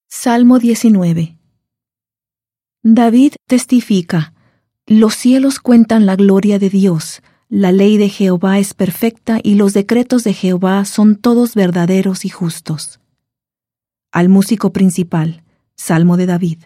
Salmo 19. David testifica: los cielos cuentan la gloria de Dios, la ley de Jehová es perfecta y los decretos de Jehová son todos verdaderos y justos. Al músico principal, Salmo de David.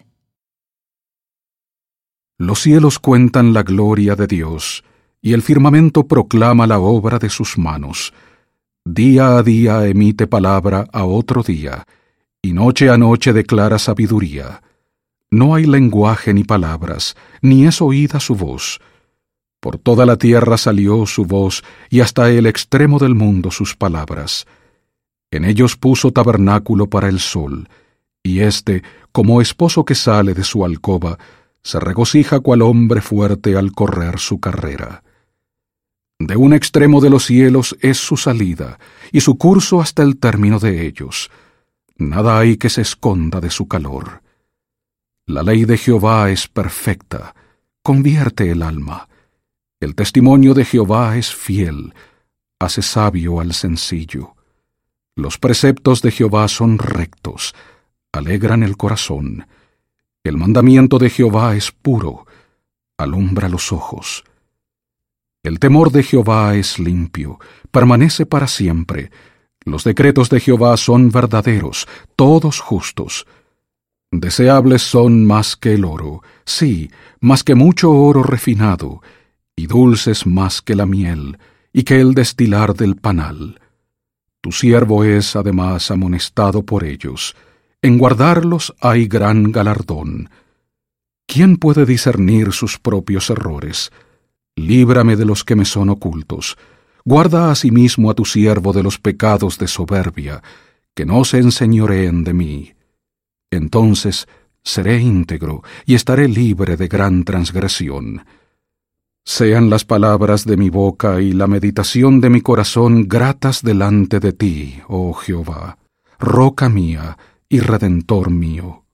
Los cielos cuentan la gloria de Dios, y el firmamento proclama la obra de sus manos. Día a día emite palabra a otro día, y noche a noche declara sabiduría. No hay lenguaje ni palabras, ni es oída su voz. Por toda la tierra salió su voz, y hasta el extremo del mundo sus palabras. En ellos puso tabernáculo para el sol, y éste, como esposo que sale de su alcoba, se regocija cual hombre fuerte al correr su carrera. De un extremo de los cielos es su salida, y su curso hasta el término de ellos. Nada hay que se esconda de su calor. La ley de Jehová es perfecta, convierte el alma. El testimonio de Jehová es fiel, hace sabio al sencillo. Los preceptos de Jehová son rectos, alegran el corazón. El mandamiento de Jehová es puro, alumbra los ojos. El temor de Jehová es limpio, permanece para siempre. Los decretos de Jehová son verdaderos, todos justos. Deseables son más que el oro, sí, más que mucho oro refinado, y dulces más que la miel, y que el destilar del panal. Tu siervo es además amonestado por ellos. En guardarlos hay gran galardón. ¿Quién puede discernir sus propios errores? Líbrame de los que me son ocultos. Guarda asimismo a tu siervo de los pecados de soberbia, que no se enseñoreen de mí. Entonces seré íntegro y estaré libre de gran transgresión. Sean las palabras de mi boca y la meditación de mi corazón gratas delante de ti, oh Jehová, roca mía y redentor mío.